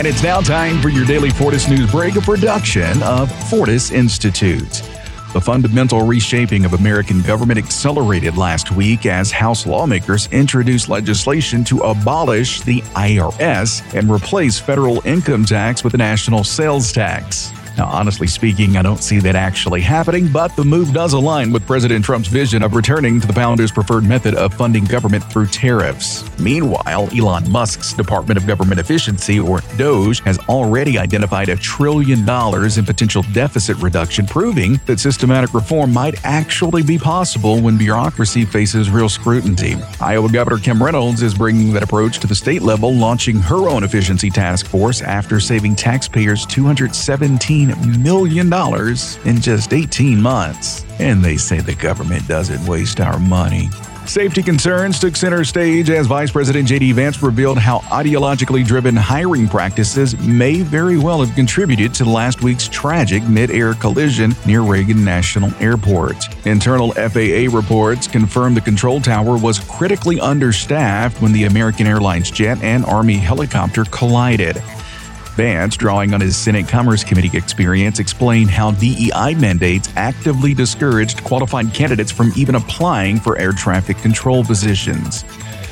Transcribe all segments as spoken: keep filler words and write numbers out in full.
And it's now time for your daily Fortis News Break, a production of Fortis Institute. The fundamental reshaping of American government accelerated last week as House lawmakers introduced legislation to abolish the I R S and replace federal income tax with a national sales tax. Now, honestly speaking, I don't see that actually happening, but the move does align with President Trump's vision of returning to the founders' preferred method of funding government through tariffs. Meanwhile, Elon Musk's Department of Government Efficiency, or DOGE, has already identified a trillion dollars in potential deficit reduction, proving that systematic reform might actually be possible when bureaucracy faces real scrutiny. Iowa Governor Kim Reynolds is bringing that approach to the state level, launching her own efficiency task force after saving taxpayers two hundred seventeen million dollars in just eighteen months. And they say the government doesn't waste our money. Safety concerns took center stage as Vice President J D Vance revealed how ideologically driven hiring practices may very well have contributed to last week's tragic mid-air collision near Reagan National Airport. Internal F A A reports confirmed the control tower was critically understaffed when the American Airlines jet and Army helicopter collided. Vance, drawing on his Senate Commerce Committee experience, explained how D E I mandates actively discouraged qualified candidates from even applying for air traffic control positions.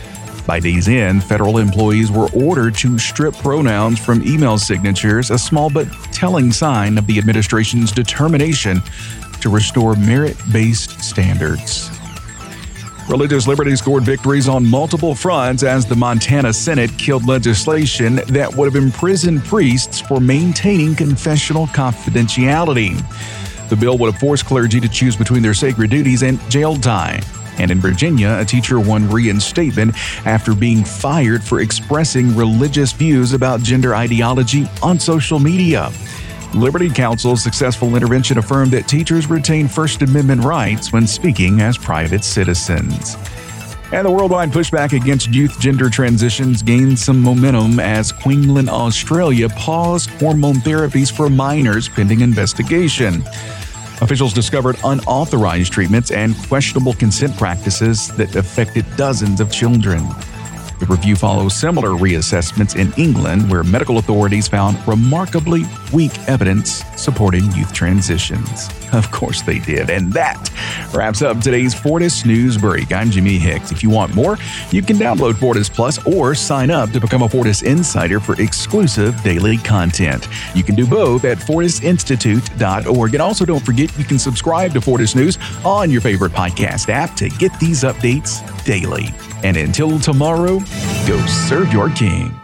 By day's end, federal employees were ordered to strip pronouns from email signatures, a small but telling sign of the administration's determination to restore merit-based standards. Religious liberty scored victories on multiple fronts as the Montana Senate killed legislation that would have imprisoned priests for maintaining confessional confidentiality. The bill would have forced clergy to choose between their sacred duties and jail time. And in Virginia, a teacher won reinstatement after being fired for expressing religious views about gender ideology on social media. Liberty Counsel's successful intervention affirmed that teachers retain First Amendment rights when speaking as private citizens. And the worldwide pushback against youth gender transitions gained some momentum as Queensland, Australia paused hormone therapies for minors pending investigation. Officials discovered unauthorized treatments and questionable consent practices that affected dozens of children. The review follows similar reassessments in England, where medical authorities found remarkably weak evidence supporting youth transitions. Of course they did. And that wraps up today's Fortis News Break. I'm Jimmy Hicks. If you want more, you can download Fortis Plus or sign up to become a Fortis Insider for exclusive daily content. You can do both at fortis institute dot org. And also don't forget you can subscribe to Fortis News on your favorite podcast app to get these updates daily. And until tomorrow, go serve your king.